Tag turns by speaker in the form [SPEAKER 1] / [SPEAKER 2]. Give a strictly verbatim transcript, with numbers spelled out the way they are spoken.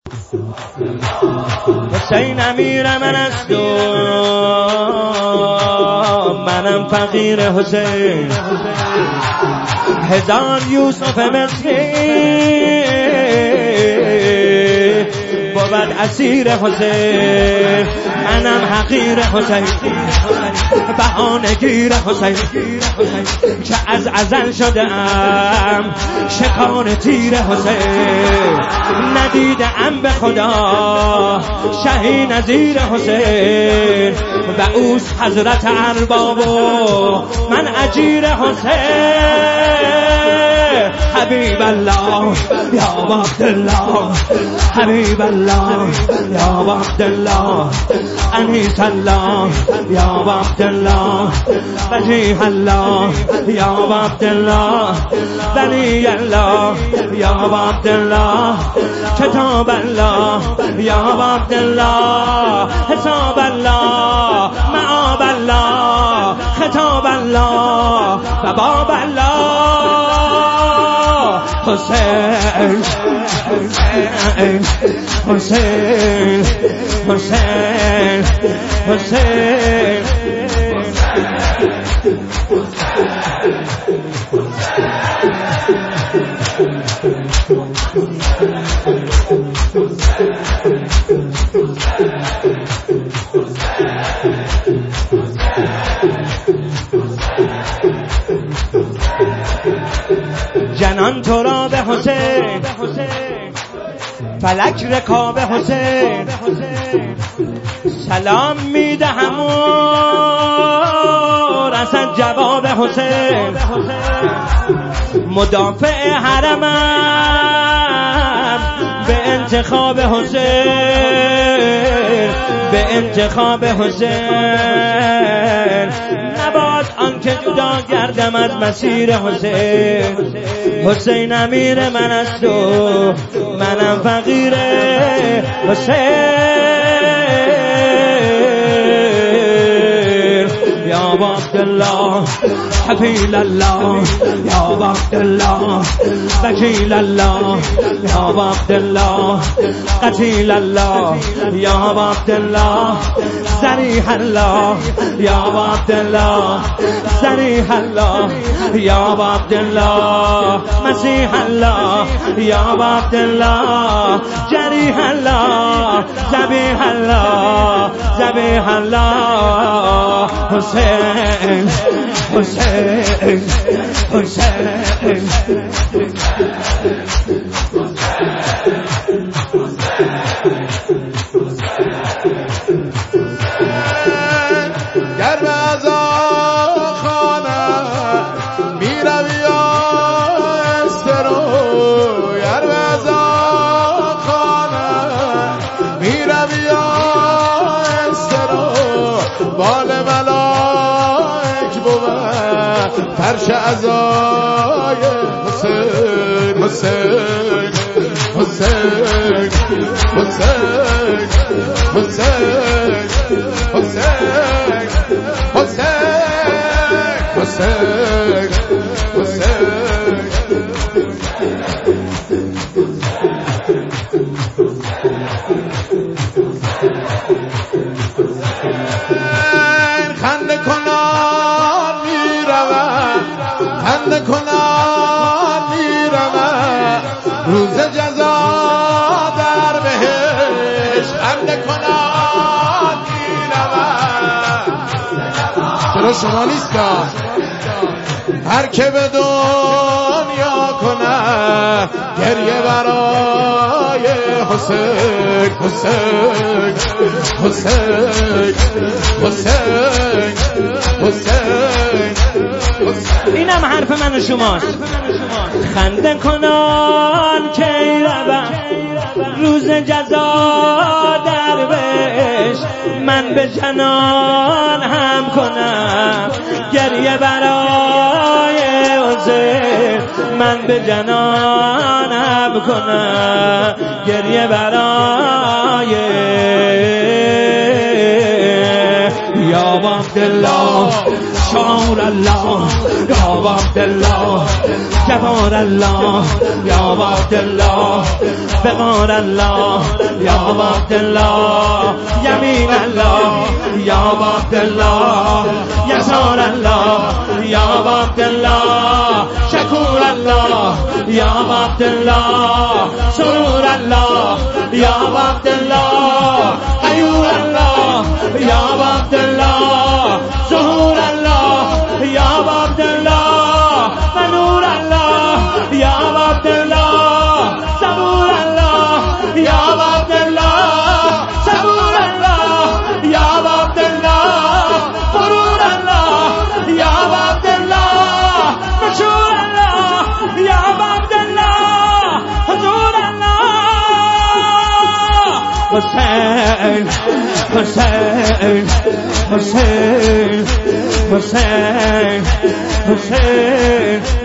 [SPEAKER 1] حسین امیر من است و منم فقیر حسین، هزار یوسف مصری بود اسیر حسین، منم حقیر حسین، بهانه گیر حسین که از ازل شدم شکار تیر حسین، ندیدم به خدا شهی نظیر حسین و اوست حضرت ارباب و من اجیر حسین. حبیب الله یا عبدالله، حبیب الله یا عبدالله، انیس الله یا عبدالله، وجیه الله یا عبدالله، ولی الله یا عبدالله، کتاب الله یا عبدالله، حساب الله معاب الله، خطاب الله و باب الله. حسین حسین حسین حسین حسین جنان تو را به حسین، فلک رکاب حسین، سلام میدهم و رسد جواب حسین، مدافع حرمم به انتخاب حسین، به انتخاب حسین، نباد آنکه جدا گردم از مسیر حسین. حسین امیر من است و منم فقیر حسین. یا عبدالله حفیل الله یا عبدالله، وکیل الله یا عبدالله، قتیل الله یا عبدالله، ذریح الله یا عبدالله، ذریح الله یا عبدالله، مسیح الله یا عبدالله، جریح الله، ذبیح الله، ذبیح الله. حسین حسین حسین
[SPEAKER 2] گر به عزاخانه میروی یا استرو، گر به عزاخانه میروی یا استرو، بال ملائک بود فرش عزای حسین. حسین حسین حسین حسین حسین حسین حسین خنده کنان میروم، خنده کنان میروم، روز جزا در بهشت خنده کنان میروم. چرا شما نیست که هر که به دنیا کنه گریه برای حسین. حسین حسین حسین حسین
[SPEAKER 1] اینم حرف من و شماست. خنده کنان که روم روز جزا در بهشت، من به جنان هم کنم گریه برای حسین، من به جنان هم کنم گریه برای یا عبدالله، شعار الله یا عبدالله، شفار الله یا عبدالله بقار الله یا عبدالله یمین الله یا عبدالله یسار الله یا عبدالله شکور الله یا عبدالله سرور الله یا عبدالله غیور الله یا عبدالله ظهور الله یا عبدالله نور الله یا عبدالله صبور الله یا عبدالله صبور الله یا عبدالله غرور الله یا عبدالله مشهور الله یا عبدالله حضور الله حسین حسین حسین حسین حسین